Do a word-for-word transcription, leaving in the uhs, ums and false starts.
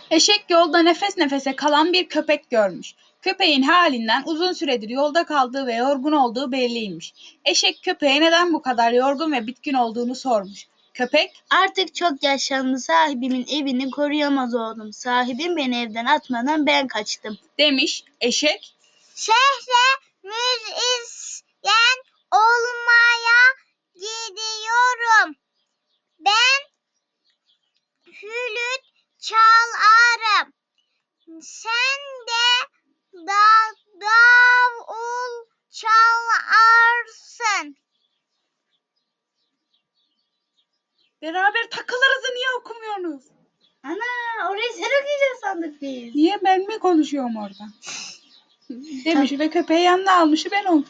Eşek yolda nefes nefese kalan bir köpek görmüş. Köpeğin halinden uzun süredir yolda kaldığı ve yorgun olduğu belliymiş. Eşek köpeğe neden bu kadar yorgun ve bitkin olduğunu sormuş. Köpek, "Artık çok yaşlandı, sahibimin evini koruyamaz oldum. Sahibim beni evden atmadan ben kaçtım." demiş. Eşek, "Şehre müzisyen olmaya gidiyorum. Ben flüt çalarım. Sen de da davul çalarsın. beraber takılırızı niye okumuyorsunuz? Ana, orayı sen okuyacaksın sandık biz. Niye ben mi konuşuyorum orada? Demiş ve köpeği yanına almış, ben oldum.